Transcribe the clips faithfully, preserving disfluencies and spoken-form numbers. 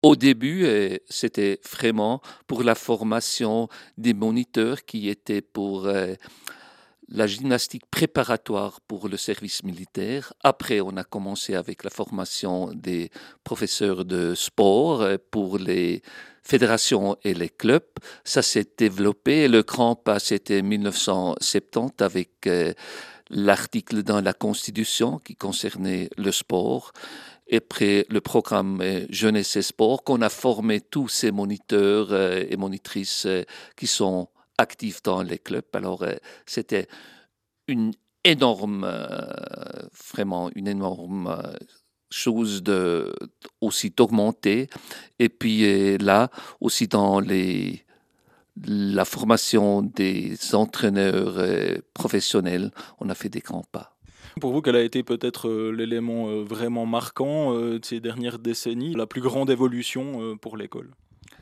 Au début, heu, c'était vraiment pour la formation des moniteurs qui étaient pour, heu, la gymnastique préparatoire pour le service militaire. Après, on a commencé avec la formation des professeurs de sport, heu, pour les fédérations et les clubs. Ça s'est développé. Le grand pas, c'était mille neuf cent soixante-dix avec, heu, l'article dans la Constitution qui concernait le sport. Et après le programme euh, Jeunesse et Sport, qu'on a formé tous ces moniteurs euh, et monitrices euh, qui sont actifs dans les clubs. Alors, euh, c'était une énorme, euh, vraiment une énorme euh, chose de aussi d'augmenter. Et puis euh, là, aussi dans les la formation des entraîneurs euh, professionnels, on a fait des grands pas. Pour vous, quel a été peut-être, heu, l'élément, heu, vraiment marquant, heu, de ces dernières décennies, la plus grande évolution, heu, pour l'école?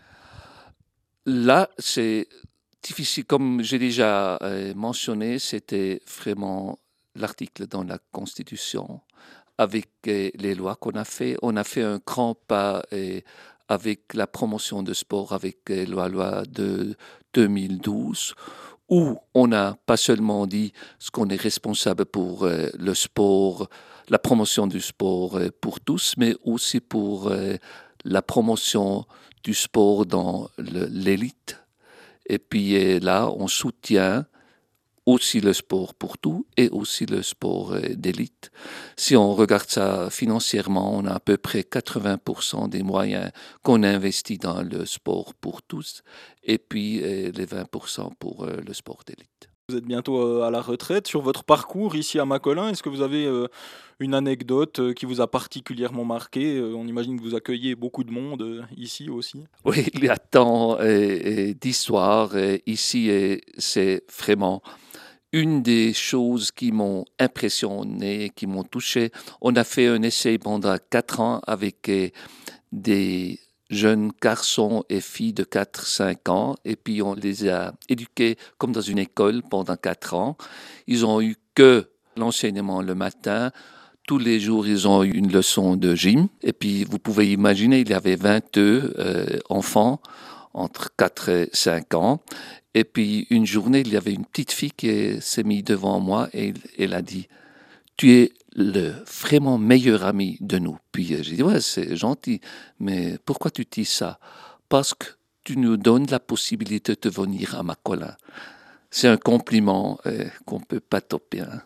Là, c'est difficile, comme j'ai déjà euh, mentionné, c'était vraiment l'article dans la Constitution avec euh, les lois qu'on a fait. On a fait un grand pas euh, avec la promotion de sport, avec euh, la loi de deux mille douze, où on n'a pas seulement dit ce qu'on est responsable pour euh, le sport, la promotion du sport euh, pour tous, mais aussi pour euh, la promotion du sport dans le- l'élite. Et puis euh, là, on soutient aussi le sport pour tout et aussi le sport euh, d'élite. Si on regarde ça financièrement, on a à peu près quatre-vingts pour cent des moyens qu'on investit dans le sport pour tous et puis euh, les vingt pour cent pour euh, le sport d'élite. Vous êtes bientôt, heu, à la retraite. Sur votre parcours ici à Macolin, est-ce que vous avez, heu, une anecdote, heu, qui vous a particulièrement marqué? Heu, on imagine que vous accueillez beaucoup de monde, heu, ici aussi? Oui, il y a tant euh, euh, d'histoires euh, ici et c'est vraiment une des choses qui m'ont impressionné, qui m'ont touché. On a fait un essai pendant quatre ans avec euh, des jeunes garçons et filles de quatre cinq ans, et puis on les a éduqués comme dans une école pendant quatre ans. Ils ont eu que l'enseignement le matin. Tous les jours, ils ont eu une leçon de gym. Et puis, vous pouvez imaginer, il y avait vingt-deux euh, enfants entre quatre et cinq ans. Et puis, une journée, il y avait une petite fille qui s'est mise devant moi et elle a dit, tu es le vraiment meilleur ami de nous. Puis euh, j'ai dit, ouais, c'est gentil, mais pourquoi tu dis ça? Parce que tu nous donnes la possibilité de venir à Macolin. C'est un compliment euh, qu'on ne peut pas toper, hein.